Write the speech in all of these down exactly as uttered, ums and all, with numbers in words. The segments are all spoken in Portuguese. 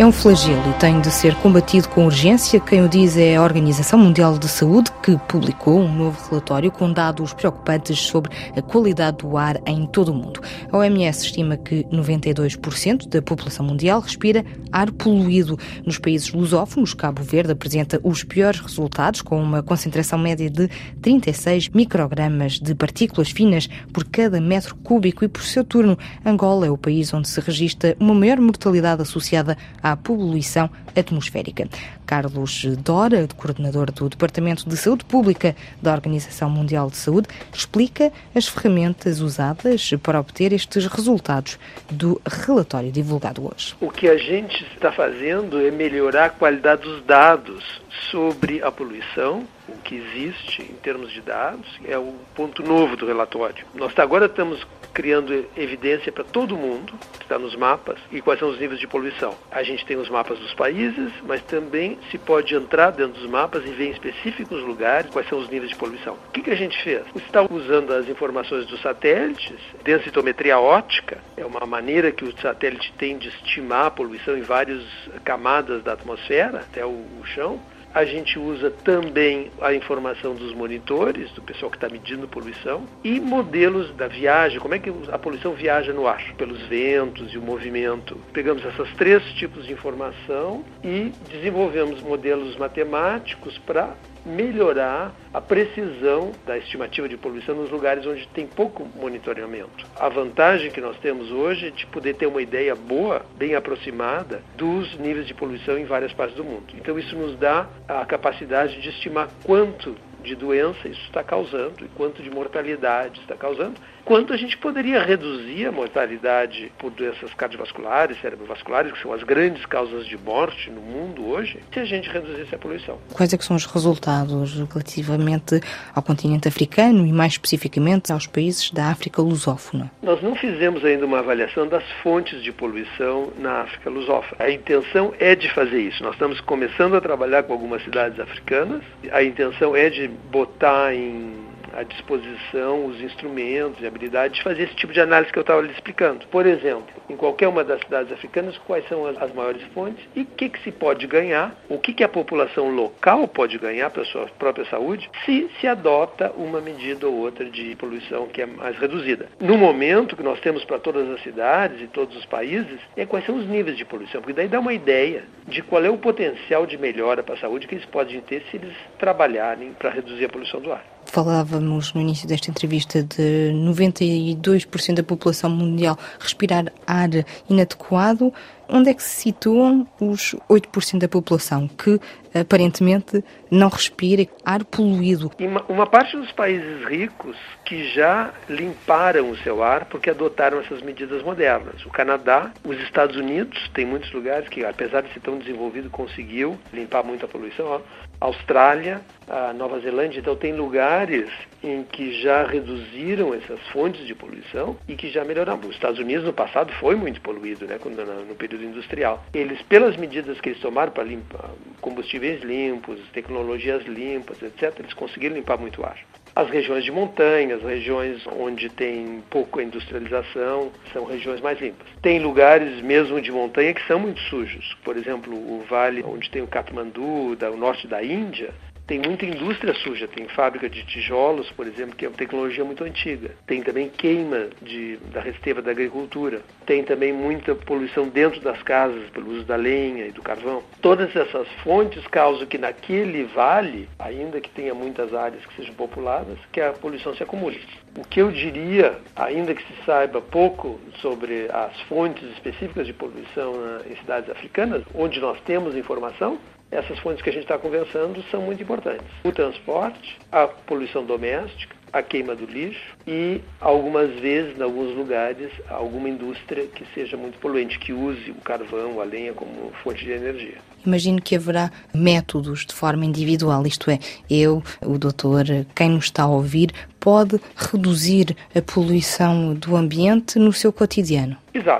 É um flagelo e tem de ser combatido com urgência. Quem o diz é a Organização Mundial de Saúde, que publicou um novo relatório com dados preocupantes sobre a qualidade do ar em todo o mundo. A O M S estima que noventa e dois por cento da população mundial respira ar poluído. Nos países lusófonos, Cabo Verde apresenta os piores resultados, com uma concentração média de trinta e seis microgramas de partículas finas por cada metro cúbico e, por seu turno, Angola é o país onde se registra uma maior mortalidade associada à poluição atmosférica. Carlos Dora, coordenador do Departamento de Saúde Pública da Organização Mundial de Saúde, explica as ferramentas usadas para obter estes resultados do relatório divulgado hoje. O que a gente está fazendo é melhorar a qualidade dos dados sobre a poluição, o que existe em termos de dados, é o ponto novo do relatório. Nós agora estamos criando evidência para todo mundo, que está nos mapas, e quais são os níveis de poluição. A gente tem os mapas dos países, mas também se pode entrar dentro dos mapas e ver em específicos lugares quais são os níveis de poluição. O que, que a gente fez? Está usando as informações dos satélites, densitometria óptica, é uma maneira que o satélite tem de estimar a poluição em várias camadas da atmosfera, até o, o chão. A gente usa também a informação dos monitores, do pessoal que está medindo poluição, e modelos da viagem, como é que a poluição viaja no ar, pelos ventos e o movimento. Pegamos esses três tipos de informação e desenvolvemos modelos matemáticos para melhorar a precisão da estimativa de poluição nos lugares onde tem pouco monitoramento. A vantagem que nós temos hoje é de poder ter uma ideia boa, bem aproximada, dos níveis de poluição em várias partes do mundo. Então isso nos dá a capacidade de estimar quanto de doença isso está causando e quanto de mortalidade está causando, quanto a gente poderia reduzir a mortalidade por doenças cardiovasculares, cerebrovasculares, que são as grandes causas de morte no mundo hoje, se a gente reduzisse a poluição. Quais é que são os resultados relativamente ao continente africano e mais especificamente aos países da África lusófona? Nós não fizemos ainda uma avaliação das fontes de poluição na África lusófona. A intenção é de fazer isso. Nós estamos começando a trabalhar com algumas cidades africanas. A intenção é de botar em à disposição os instrumentos e habilidades de fazer esse tipo de análise que eu estava lhe explicando. Por exemplo, em qualquer uma das cidades africanas, quais são as, as maiores fontes e o que, que se pode ganhar, o que, que a população local pode ganhar para a sua própria saúde, se se adota uma medida ou outra de poluição que é mais reduzida. No momento que nós temos para todas as cidades e todos os países, é quais são os níveis de poluição, porque daí dá uma ideia de qual é o potencial de melhora para a saúde que eles podem ter se eles trabalharem para reduzir a poluição do ar. Falávamos no início desta entrevista de noventa e dois por cento da população mundial respirar ar inadequado. Onde é que se situam os oito por cento da população que aparentemente não respira ar poluído? Uma, uma parte dos países ricos que já limparam o seu ar porque adotaram essas medidas modernas. O Canadá, os Estados Unidos, tem muitos lugares que, apesar de ser tão desenvolvido, conseguiu limpar muito a poluição. Ó. A Austrália, a Nova Zelândia, então tem lugares em que já reduziram essas fontes de poluição e que já melhoraram. Os Estados Unidos no passado foi muito poluído, né, quando, no período industrial. Eles, pelas medidas que eles tomaram para limpar combustíveis limpos, tecnologias limpas, etcétera, eles conseguiram limpar muito ar. As regiões de montanha, as regiões onde tem pouca industrialização, são regiões mais limpas. Tem lugares mesmo de montanha que são muito sujos. Por exemplo, o vale onde tem o Katmandu, o norte da Índia, tem muita indústria suja, tem fábrica de tijolos, por exemplo, que é uma tecnologia muito antiga. Tem também queima de, da resteva da agricultura. Tem também muita poluição dentro das casas, pelo uso da lenha e do carvão. Todas essas fontes causam que naquele vale, ainda que tenha muitas áreas que sejam populadas, que a poluição se acumule. O que eu diria, ainda que se saiba pouco sobre as fontes específicas de poluição em cidades africanas, onde nós temos informação, essas fontes que a gente está conversando são muito importantes. O transporte, a poluição doméstica, a queima do lixo e, algumas vezes, em alguns lugares, alguma indústria que seja muito poluente, que use o carvão, a lenha como fonte de energia. Imagino que haverá métodos de forma individual, isto é, eu, o doutor, quem nos está a ouvir, pode reduzir a poluição do ambiente no seu cotidiano. Exato.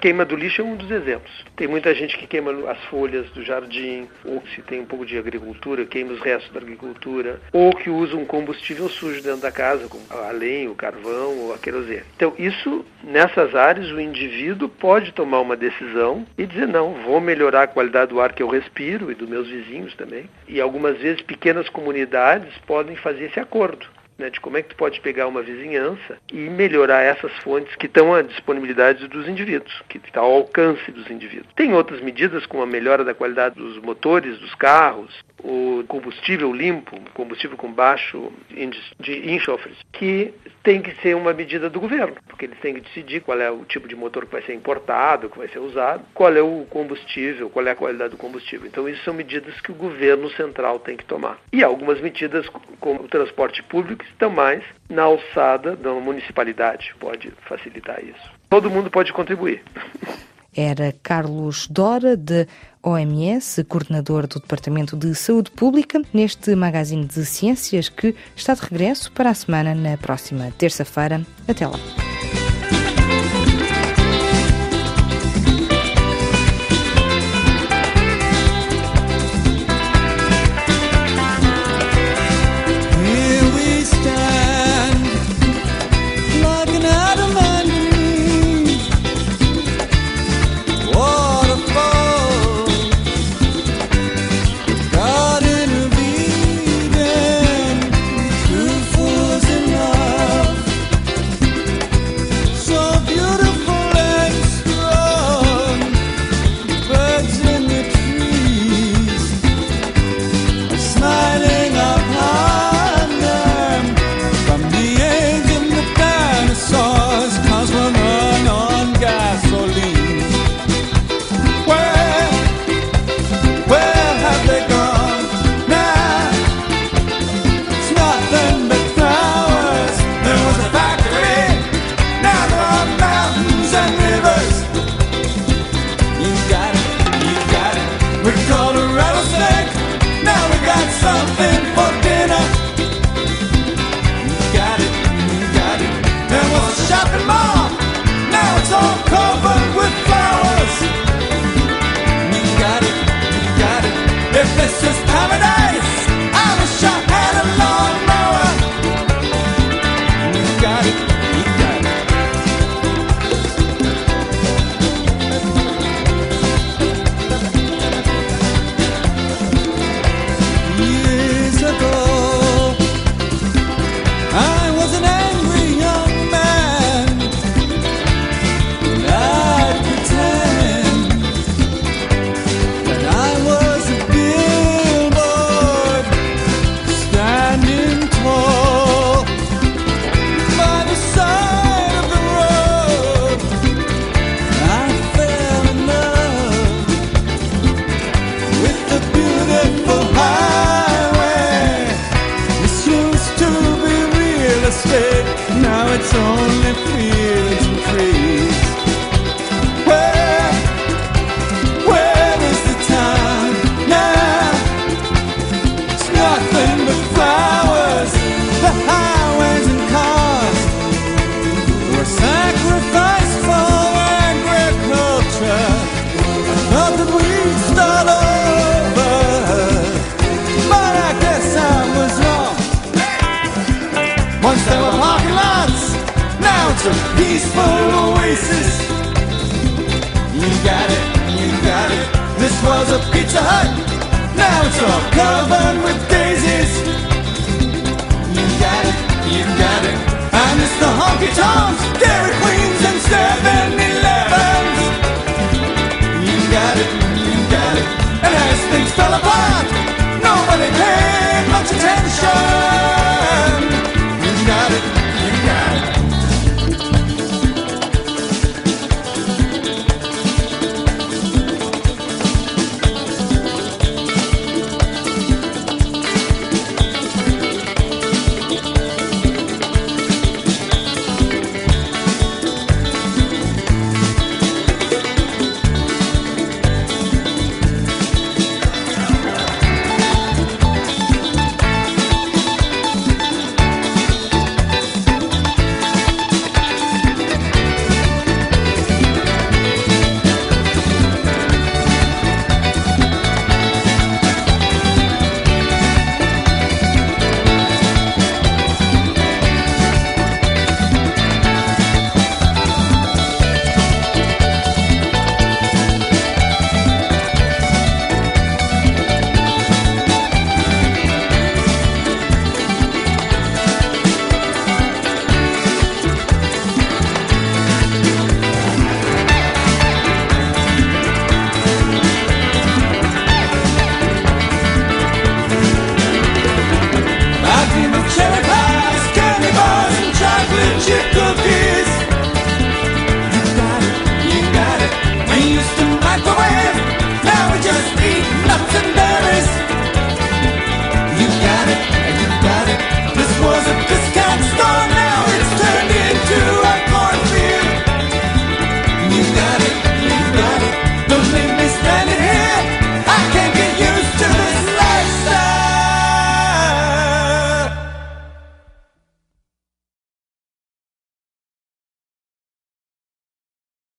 queima do lixo é um dos exemplos. Tem muita gente que queima as folhas do jardim, ou se tem um pouco de agricultura, queima os restos da agricultura, ou que usa um combustível sujo dentro da casa, como a lenha, o carvão ou a querosene. Então, isso, nessas áreas, o indivíduo pode tomar uma decisão e dizer, não, vou melhorar a qualidade do ar que eu respiro e dos meus vizinhos também. E algumas vezes pequenas comunidades podem fazer esse acordo, né, de como é que tu pode pegar uma vizinhança e melhorar essas fontes que estão à disponibilidade dos indivíduos, que está ao alcance dos indivíduos. Tem outras medidas, como a melhora da qualidade dos motores dos carros, o combustível limpo, combustível com baixo índice de enxofres, que tem que ser uma medida do governo, porque eles têm que decidir qual é o tipo de motor que vai ser importado, que vai ser usado, qual é o combustível, qual é a qualidade do combustível. Então, isso são medidas que o governo central tem que tomar. E algumas medidas, como o transporte público, estão mais na alçada da municipalidade, pode facilitar isso. Todo mundo pode contribuir. Era Carlos Dora, de O M S, coordenador do Departamento de Saúde Pública, neste magazine de ciências que está de regresso para a semana na próxima terça-feira. Até lá. A peaceful oasis. You got it, you got it. This was a Pizza Hut. Now it's all covered with daisies. You got it, you got it. I miss the honky tonks.